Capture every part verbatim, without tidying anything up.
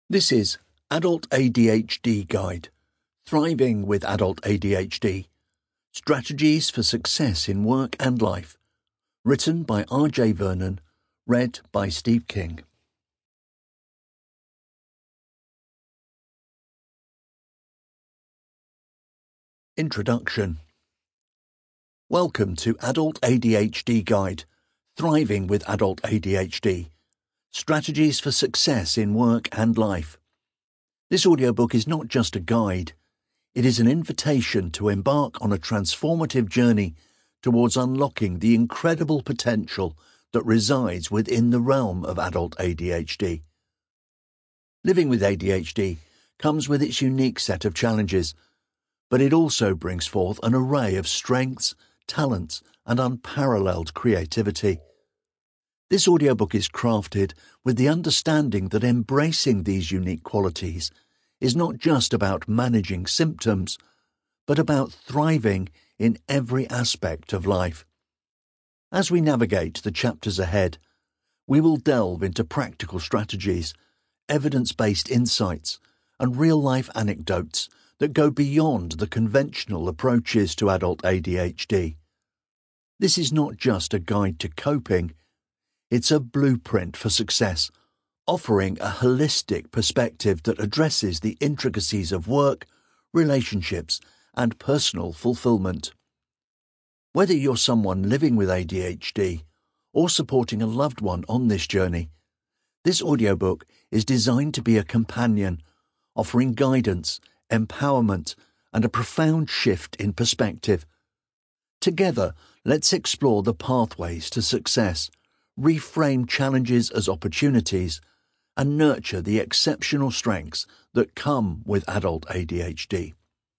This is Adult A D H D Guide, Thriving with Adult A D H D, Strategies for Success in Work and Life, written by R J Vernon, read by Steve King. Introduction. Welcome to Adult A D H D Guide, Thriving with Adult A D H D, Strategies for Success in Work and Life. This audiobook is not just a guide, it is an invitation to embark on a transformative journey towards unlocking the incredible potential that resides within the realm of adult A D H D. Living with A D H D comes with its unique set of challenges, but it also brings forth an array of strengths, talents, and unparalleled creativity. This audiobook is crafted with the understanding that embracing these unique qualities is not just about managing symptoms, but about thriving in every aspect of life. As we navigate the chapters ahead, we will delve into practical strategies, evidence-based insights, and real-life anecdotes that go beyond the conventional approaches to adult A D H D. This is not just a guide to coping, it's a blueprint for success, offering a holistic perspective that addresses the intricacies of work, relationships, and personal fulfillment. Whether you're someone living with A D H D or supporting a loved one on this journey, this audiobook is designed to be a companion, offering guidance, empowerment, and a profound shift in perspective. Together, let's explore the pathways to success, reframe challenges as opportunities, and nurture the exceptional strengths that come with adult A D H D.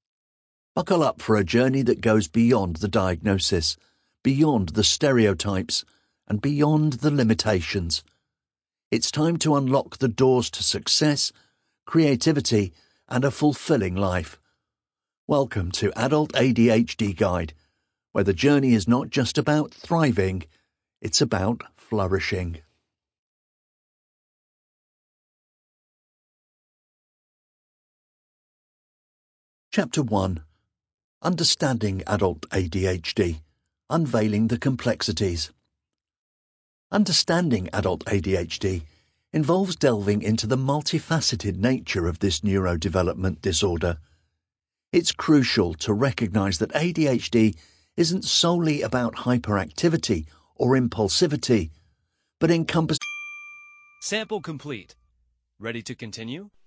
Buckle up for a journey that goes beyond the diagnosis, beyond the stereotypes, and beyond the limitations. It's time to unlock the doors to success, creativity, and a fulfilling life. Welcome to Adult A D H D Guide, where the journey is not just about thriving, it's about flourishing. Chapter one. Understanding Adult A D H D, Unveiling the Complexities. Understanding adult A D H D involves delving into the multifaceted nature of this neurodevelopment disorder. It's crucial to recognize that A D H D isn't solely about hyperactivity or impulsivity, but encompasses. Sample complete. Ready to continue?